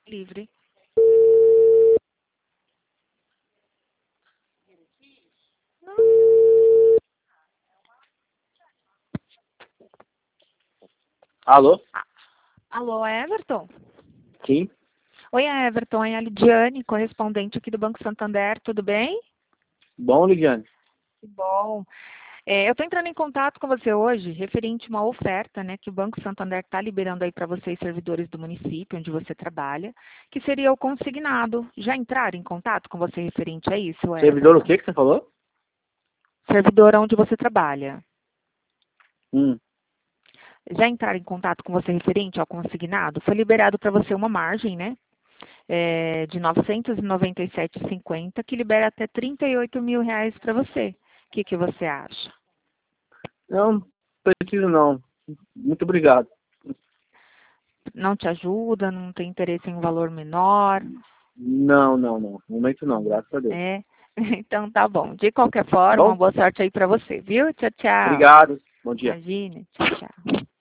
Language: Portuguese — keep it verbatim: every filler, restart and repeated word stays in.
livre. Alô? Alô, Everton? Sim. Oi, Everton, é a Lidiane, correspondente aqui do Banco Santander, tudo bem? Bom, Lidiane. Que bom. É, eu estou entrando em contato com você hoje, referente a uma oferta, né, que o Banco Santander está liberando aí para vocês, servidores do município onde você trabalha, que seria o consignado. Já entraram em contato com você referente a isso, Everton? Servidor o que que você falou? Servidor onde você trabalha. Hum. Já entraram em contato com você referente ao consignado? Foi liberado para você uma margem, né? É, de novecentos e noventa e sete reais e cinquenta centavos, que libera até trinta e oito mil reais para você. O que, que você acha? Não, preciso não. Muito obrigado. Não te ajuda? Não tem interesse em um valor menor? Não, não, não. No momento não, graças a Deus. É? Então tá bom. De qualquer Tá forma, bom? boa sorte aí para você, viu? Tchau, tchau. Obrigado. Bom dia. Imagine. Tchau, tchau.